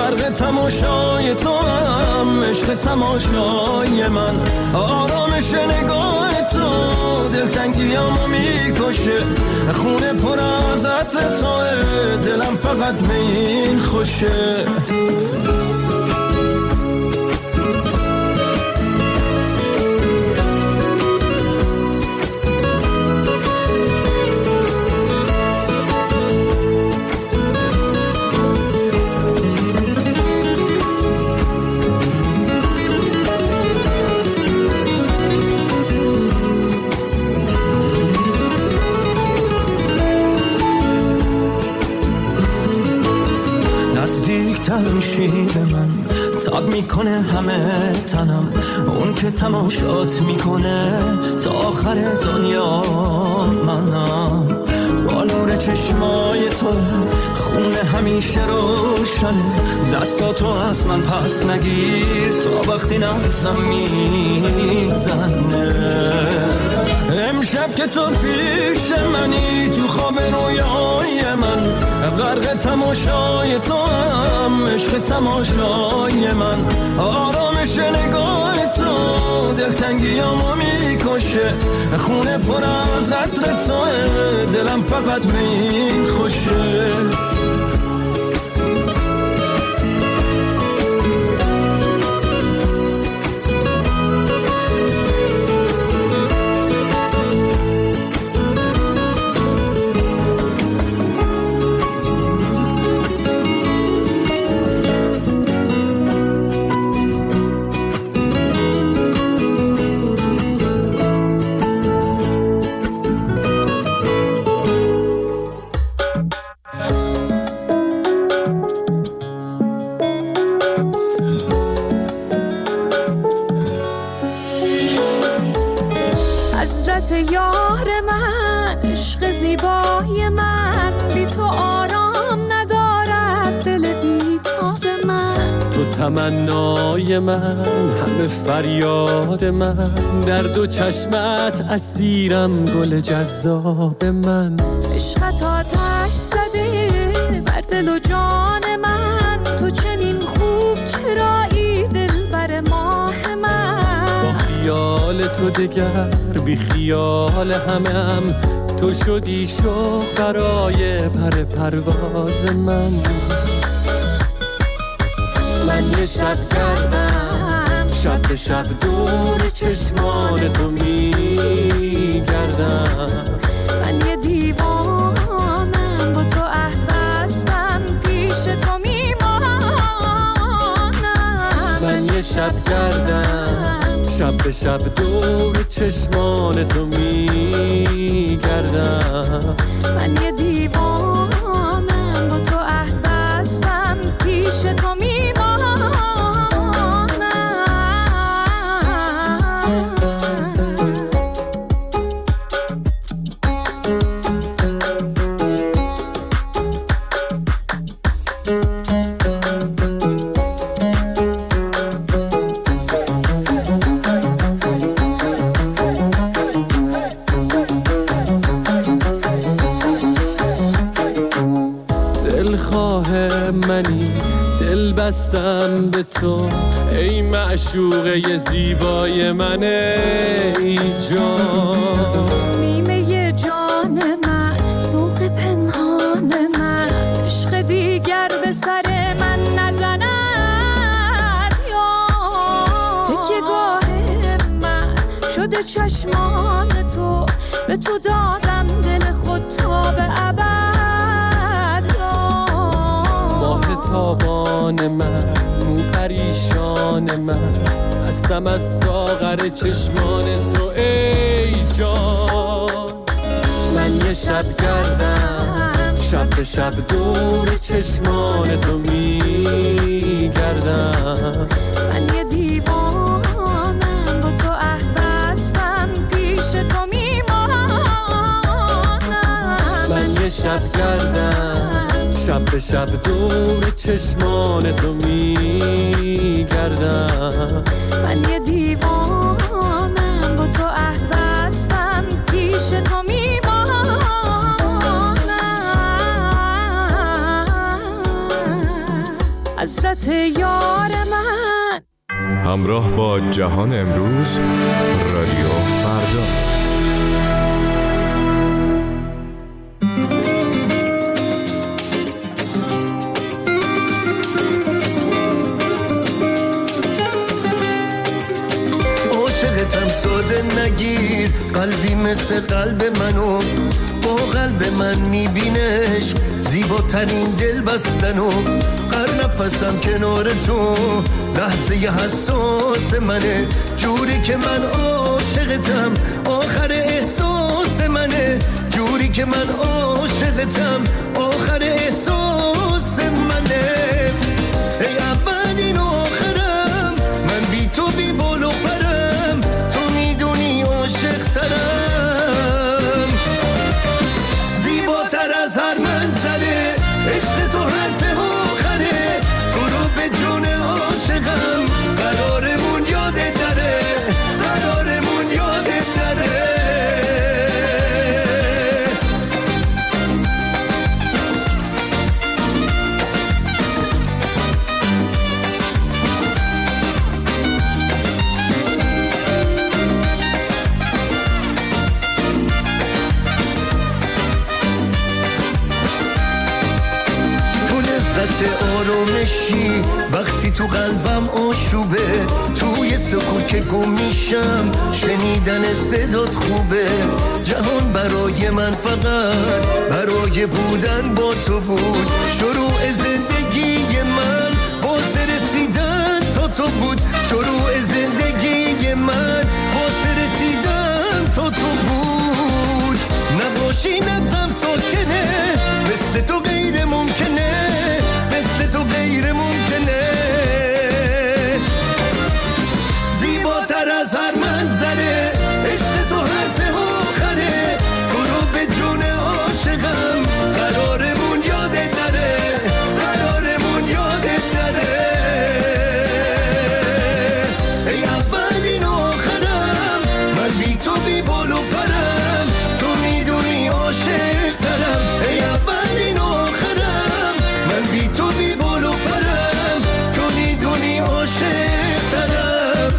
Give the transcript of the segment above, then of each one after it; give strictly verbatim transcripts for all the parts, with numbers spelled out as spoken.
غرق تماشای تو هم، عشق تماشای من، آرامش نگاه تو دلتنگیامو میکشه، خونه پر از عطر توه، دلم فقط به این خوشه. تمشی به من تاب میکنه همه تنم، اون که تماشات میکنه تا آخر دنیا منم، با نور چشمای تو خونه همیشه روشنه، دستاتو از من پس نگیر تا وقتی نبزم میزنه. امشب که تو پیش منی تو خواب رویای من، غرق تماشای تو هم، عشق تماشای من، آرامش نگاه تو دلتنگیامو میکشه، خونه پر از عطر توه، دلم فقط به این خوشه. یار من، عشق زیبای من، بی تو آرام ندارد دل بیتاب من، تو تمنای من، همه فریاد من، در دو چشمت اسیرم گل جذاب من، عشقت آتش زده بر دل و جان من، تو چنین خوب چرایی دل بر ماه من، با خیال تو دگر بی خیال همم، تو شدی شوق برای پر پرواز من. من یه شب گردم، شب به شب دور چشمان تو میگردم، من یه دیوانم با تو عهد بستم پیش تو میمانم، من یه شب گردم، شب به شب دور چشمان تو میگردم، من یه دیوانم با تو عهد بستم پیش تو میمانم. بستم به تو ای معشوقه زیبای من، ای جان نیمه جان من، ذوق پنهان من، عشق دیگر به سر من نزند یا تکیه گاه من شده چشمان تو، به تو دادم دل خود تا به ابد تابان من، مو پریشان من، هستم از ساغر چشمان تو ای جان. من یه شب گردم، شب به شب دور چشمان تو میگردم، من یه دیوانم با تو عهد بستم پیش تو میمانم، من یه شب گردم، شب به شب دور چشمان تو میگردم، من یه دیوانم با تو عهد بستم پیش تو میمانم، حسرت یار من. همراه با جهان امروز، رادیو فردا. عاشقتم ساده نگیر، قلبی مثل قلب منو، با قلب من میبینش زیباترین دل بستنو. هر نفسم کنار تو لحظه حساس منه، جوری که من عاشقتم آخر احساس منه، جوری که من عاشقتم آخر احساس منه. ای اولین آخرم، من بی تو بی بال و پرم، تو میدونی عاشق ترم، زیباتر از هر منظره، عشق تو حرف آخره، تو رو به جون عاشقم، قرارمون یادت نره، قرارمون یادت نره. آرامشی وقتی تو قلبم آشوبه، توی سکوت که گم میشم شنیدن صدات خوبه. جهان برای من فقط برای بودن با تو بود، شروع زندگی من واسه رسیدن تا تو بود، شروع زندگی من واسه رسیدن تا تو بود. نباشی نبزم ساکنه، مثل تو غیر ممکنه، مثل تو غیر ممکنه، زیباتر از هر منظره، عشق تو حرف آخره، تو رو به جون عاشقم، قرارمون یادت نره، قرارمون یادت نره. ای اولین آخرم، من بی تو بی بال و پرم، تو میدونی عاشق ترم. ای اولین آخرم، من بی تو بی بال و پرم، تو میدونی عاشق ترم.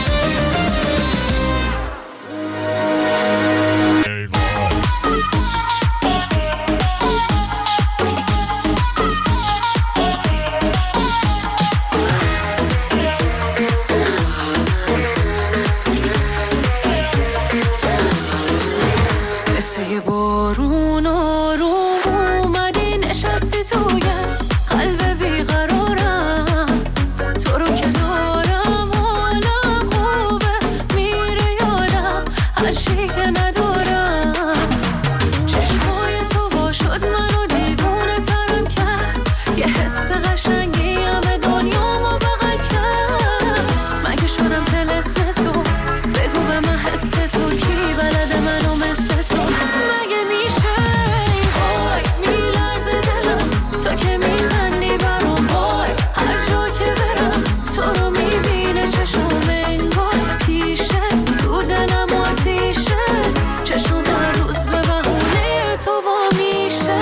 مثل یه بارون آروم اومدی نشستی تویم قلب بیقرارم، تو رو که دارم حالم خوبه، میره یادم هر چی که ندارم. چشمای تو وا شد منو دیوونه ترم کرد، یه حس قشنگی همه دنیامو بغل کرد. مگه شدم طلسم تو، بگو به من حس تو، کی بلده منو مثل تو؟ مگه میشه وای میلرزه دلم، تو که میخندی برام وای، هر جا که برم تو رو میبینه چشم انگار پیشت، تو دلم آتیشه، چشم هر روز به بهونه تو وا میشه.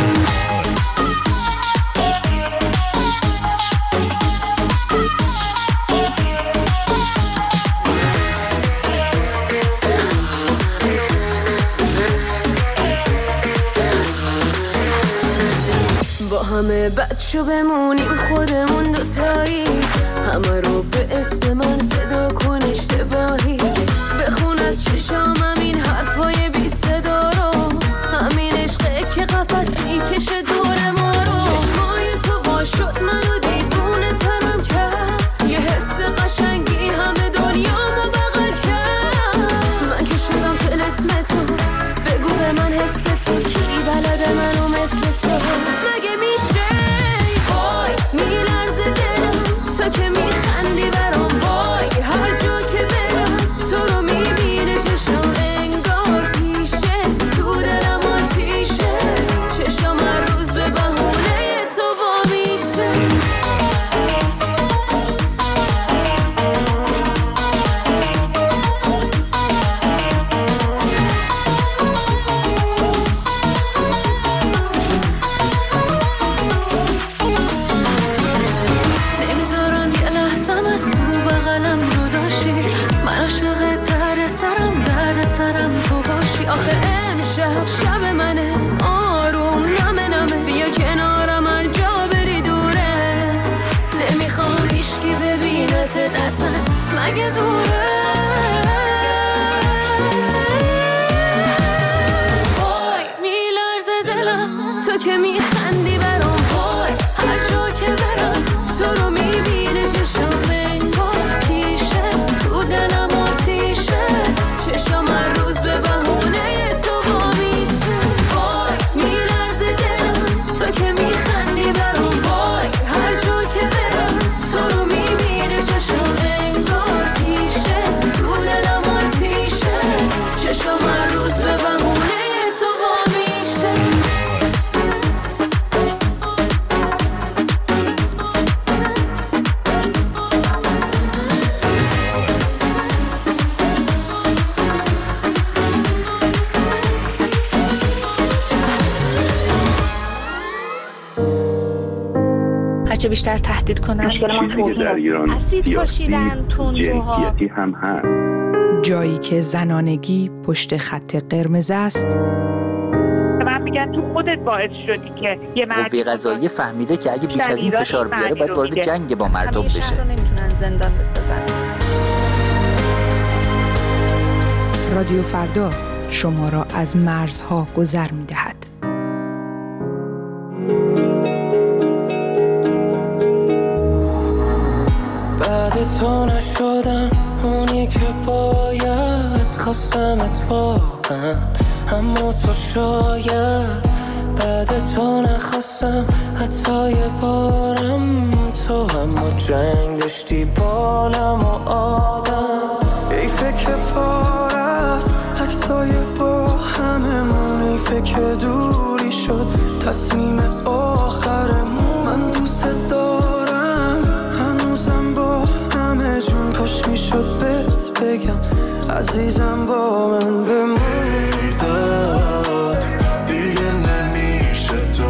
با همه بچه بمونیم خودمون دوتایی، همه رو به اسم من صدا کن اشتباهی، بخون از چشامم این حرفای بی صدا رو، همین عشقه که قفس میکشه دور ما رو. چشمای تو وا شد منو دیوونه ترم کرد، یه حس قشنگی همه دنیامو بغل کرد. من که شدم طلسم تو، بگو به من حس تو، کی بلده منو مثل تو؟ مگه میشه وای میلرزه دلم، تو که میخندی اگه زوره. وای میلرزه دلم تو که میخندی برام، وای هر جا که برم تو رو میبینه چشم انگار پیشه، تو دلم آتیشه، چشم هر روز به بهونه تو با میشه. وای میلرزه دلم تو که میخندی برام، وای هر جا که برم تو رو میبینه چشم انگار پیشه، تو دلم آتیشه، چشم هر روز به بهونه تو با میشه. هرچه بیشتر تهدید کنن چیزی که در ایران اسید پاشیدن تندروها، جنسیتی هم هست. جایی که زنانگی پشت خط قرمز است. من میگن تو خودت باعث شدی که یه مردی قوه قضاییه فهمیده که اگه بیش از این فشار بیاره باید وارد جنگ با مردم بشه. شهر رو نمیتونن زندان بسازن. رادیو فردا شما را از مرزها گذر می‌دهد. بعد تو نشدم اونی که باید، خواستم اتفاقا اما تو شاید. بعد تو نخواستم حتی یه بارم، تو اما جنگ داشتی بالم و آدم. ای فکر پار است عکسای با هممون، ای فکر دوری شد تصمیم آخرمون. من دوست دارم هنوزم با همه جون، کاش میشد بهت بگم عزیزم با من بمون. دیگه نمیشه تو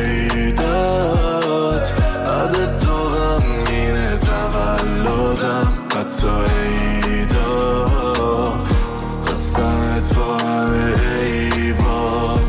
پیدات، بعد تو غمگینه تولدم، حتی عیدا خواستمت با همه عیبات.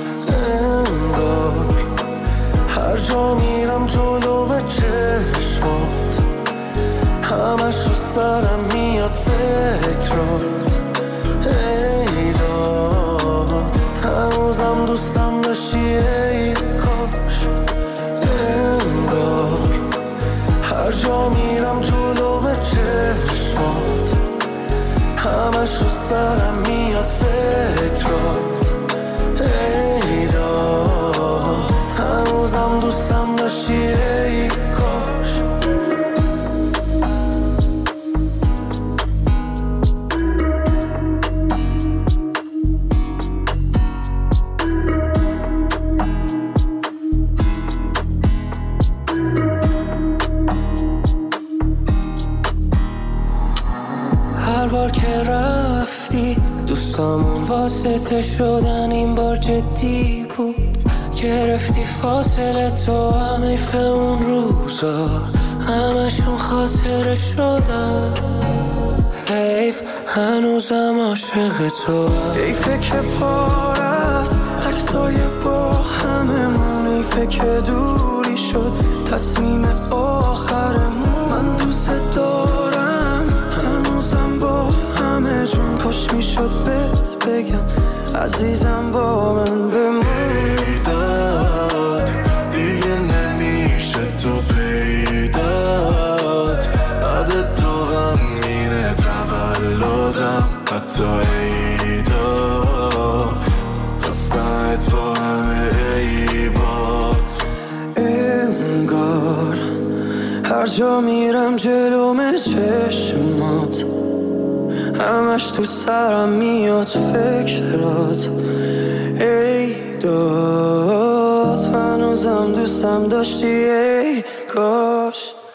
انگار هر جا میرم جلو به چشمات، همش رو سرم میاد فکرات. ای داد هنوزم دوستم داشتی ای کاش. انگار هر جا میرم جلو به چشمات، همش رو سرم میاد فکرات. ای داد هنوزم دوستم داشتی ای کاش. هر بار که رفتی دوستامون واسطه شدن، این بار جدی بود. گرفتی فاصله تو، هم ایف اون روزا همشون خاطره شدن. حیف هنوزم عاشق تو. حیفه که پار است عکسای با هممون، حیفه که دوری شد تصمیم آخرمون. من دوست دارم هنوزم با همه جون، کاش میشد بهت بگم عزیزم با من بمون. دیگه نمیشه تو پیدات، بعد تو غمگینه تولدم، حتی عیدا خواستمت با همه عیبات. انگار هر جا میرم جلوم چشمات، همش تو سرم میاد فکرات. ای داد هنوزم دوستم داشتی ای کاش.